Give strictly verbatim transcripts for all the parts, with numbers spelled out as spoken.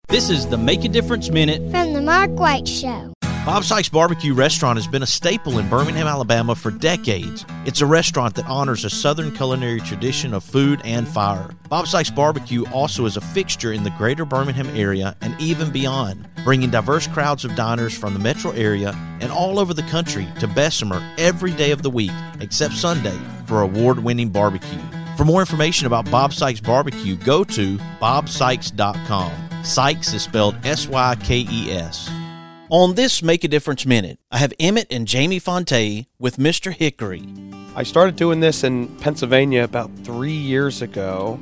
This is the Make a Difference Minute from the Mark White Show. Bob Sykes Barbecue Restaurant has been a staple in Birmingham, Alabama for decades. It's a restaurant that honors a Southern culinary tradition of food and fire. Bob Sykes Barbecue also is a fixture in the greater Birmingham area and even beyond, bringing diverse crowds of diners from the metro area and all over the country to Bessemer every day of the week, except Sunday, for award-winning barbecue. For more information about Bob Sykes Barbecue, go to bob sykes dot com. Sykes is spelled S Y K E S. On this Make a Difference Minute, I have Emmett and Jamie Fonte with Mister Hickory. I started doing this in Pennsylvania about three years ago,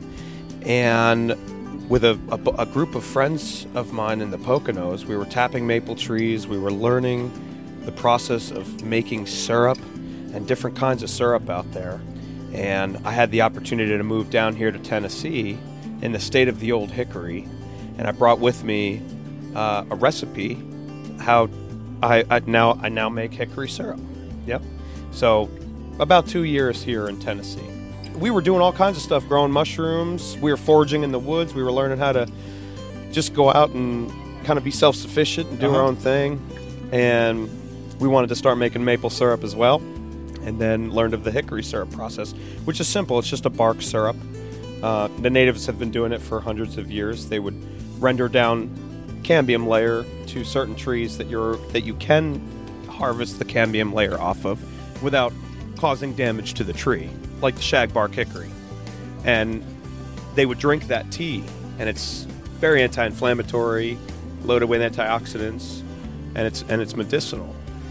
and with a, a, a group of friends of mine in the Poconos, we were tapping maple trees, we were learning the process of making syrup and different kinds of syrup out there. And I had the opportunity to move down here to Tennessee in the state of the old hickory, and I brought with me uh, a recipe how I, I now I now make hickory syrup. Yep. So about two years here in Tennessee. We were doing all kinds of stuff, growing mushrooms. We were foraging in the woods. We were learning how to just go out and kind of be self-sufficient and do uh-huh. our own thing. And we wanted to start making maple syrup as well. And then learned of the hickory syrup process, which is simple. It's just a bark syrup. Uh, the natives have been doing it for hundreds of years. They would render down cambium layer to certain trees that you're that you can harvest the cambium layer off of without causing damage to the tree, like the shagbark hickory. And they would drink that tea, and it's very anti-inflammatory, loaded with antioxidants, and it's and it's medicinal.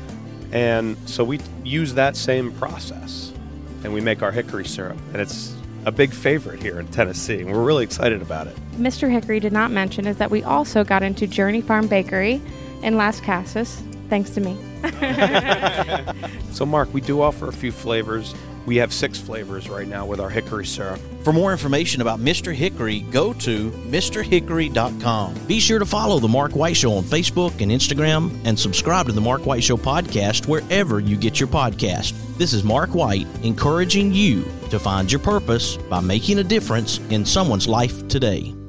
And so we use that same process, and we make our hickory syrup, and it's a big favorite here in Tennessee, and we're really excited about it. Mister Hickory did not mention is that we also got into Journey Farm Bakery in Las Casas, thanks to me. So, Mark, we do offer a few flavors. We have six flavors right now with our hickory syrup. For more information about Mister Hickory, go to Mr Hickory dot com. Be sure to follow The Mark White Show on Facebook and Instagram, and subscribe to The Mark White Show podcast wherever you get your podcast. This is Mark White, encouraging you to find your purpose by making a difference in someone's life today.